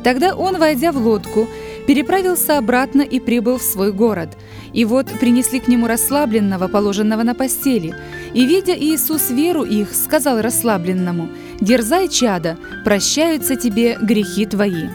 Тогда он, войдя в лодку, переправился обратно и прибыл в свой город. И вот принесли к нему расслабленного, положенного на постели. И, видя Иисус веру их, сказал расслабленному: «Дерзай, чадо, прощаются тебе грехи твои».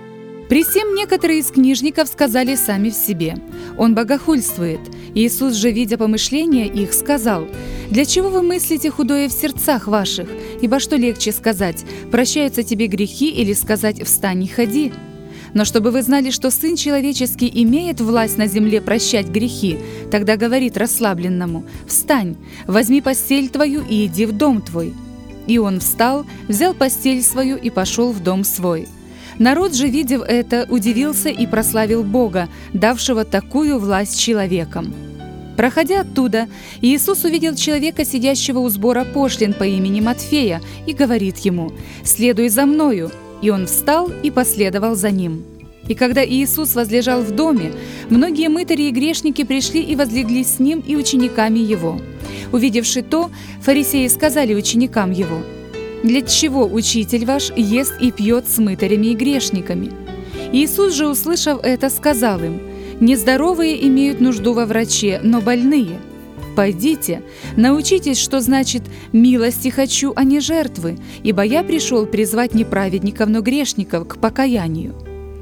При сем некоторые из книжников сказали сами в себе: «Он богохульствует». Иисус же, видя помышления их, сказал: «Для чего вы мыслите худое в сердцах ваших? Ибо что легче сказать: прощаются тебе грехи, или сказать: встань и ходи? Но чтобы вы знали, что Сын Человеческий имеет власть на земле прощать грехи, тогда говорит расслабленному: встань, возьми постель твою и иди в дом твой». И он встал, взял постель свою и пошел в дом свой. Народ же, видев это, удивился и прославил Бога, давшего такую власть человекам. Проходя оттуда, Иисус увидел человека, сидящего у сбора пошлин по имени Матфея, и говорит ему: «Следуй за мною». И он встал и последовал за ним. И когда Иисус возлежал в доме, многие мытари и грешники пришли и возлегли с ним и учениками его. Увидевши то, фарисеи сказали ученикам его: «Для чего учитель ваш ест и пьет с мытарями и грешниками?» Иисус же, услышав это, сказал им: «Нездоровые имеют нужду во враче, но больные. Пойдите, научитесь, что значит «милости хочу, а не жертвы», ибо я пришел призвать не праведников, но грешников к покаянию».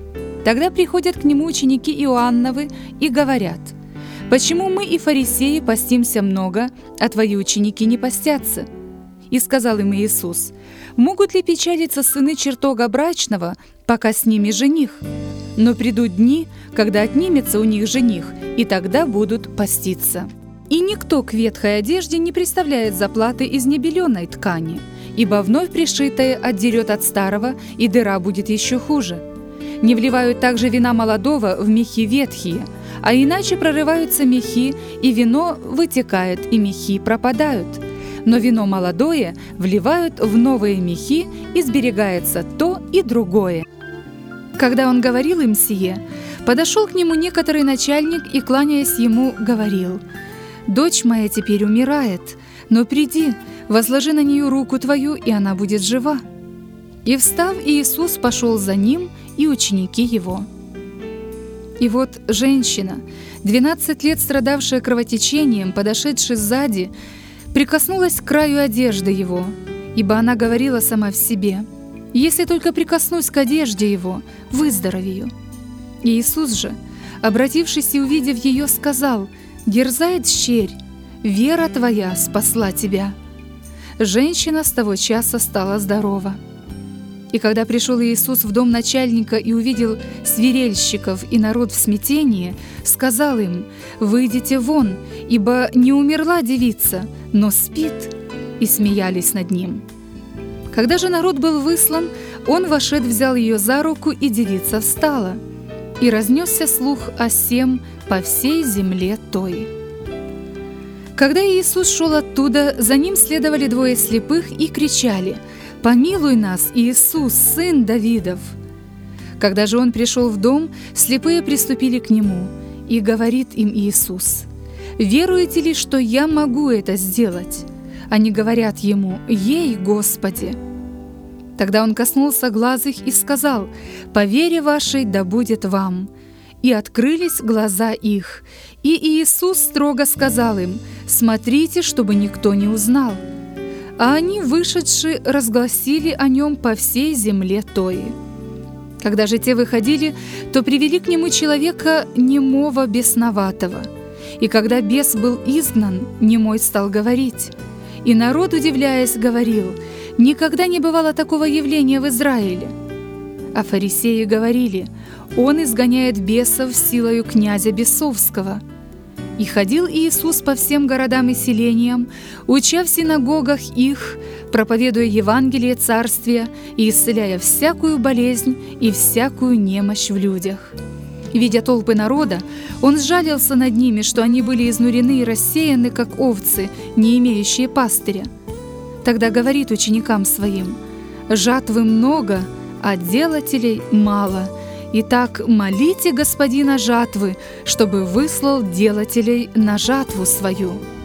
Тогда приходят к нему ученики Иоанновы и говорят: «Почему мы и фарисеи постимся много, а твои ученики не постятся?» И сказал им Иисус: «Могут ли печалиться сыны чертога брачного, пока с ними жених? Но придут дни, когда отнимется у них жених, и тогда будут поститься. И никто к ветхой одежде не приставляет заплаты из небеленой ткани, ибо вновь пришитое отдерет от старого, и дыра будет еще хуже. Не вливают также вина молодого в мехи ветхие, а иначе прорываются мехи, и вино вытекает, и мехи пропадают. Но вино молодое вливают в новые мехи, и сберегается то и другое». Когда он говорил им сие, подошел к нему некоторый начальник и, кланяясь ему, говорил: «Дочь моя теперь умирает, но приди, возложи на нее руку твою, и она будет жива». И, встав, Иисус пошел за ним, и ученики его. И вот женщина, 12 лет страдавшая кровотечением, подошедшая сзади, прикоснулась к краю одежды его, ибо она говорила сама в себе: «Если только прикоснусь к одежде его, выздоровею». Иисус же, обратившись и увидев ее, сказал: «Дерзай, дщерь, вера твоя спасла тебя». Женщина с того часа стала здорова. И когда пришел Иисус в дом начальника и увидел свирельщиков и народ в смятении, сказал им: «Выйдите вон, ибо не умерла девица, но спит». И смеялись над ним. Когда же народ был выслан, он, вошед, взял ее за руку, и девица встала. И разнесся слух о сем по всей земле той. Когда Иисус шел оттуда, за ним следовали двое слепых и кричали: «Помилуй нас, Иисус, сын Давидов!» Когда же он пришел в дом, слепые приступили к нему, и говорит им Иисус: «Веруете ли, что я могу это сделать?» Они говорят ему: «Ей, Господи!» Тогда он коснулся глаз их и сказал: «По вере вашей да будет вам». И открылись глаза их. И Иисус строго сказал им: «Смотрите, чтобы никто не узнал». А они, вышедши, разгласили о нем по всей земле той. Когда же те выходили, то привели к нему человека немого бесноватого. И когда бес был изгнан, немой стал говорить. И народ, удивляясь, говорил: «Никогда не бывало такого явления в Израиле». А фарисеи говорили: «Он изгоняет бесов силою князя бесовского». И ходил Иисус по всем городам и селениям, уча в синагогах их, проповедуя Евангелие Царствия и исцеляя всякую болезнь и всякую немощь в людях. Видя толпы народа, он сжалился над ними, что они были изнурены и рассеяны, как овцы, не имеющие пастыря. Тогда говорит ученикам своим: «Жатвы много, а делателей мало. Итак, молите Господина жатвы, чтобы выслал делателей на жатву свою».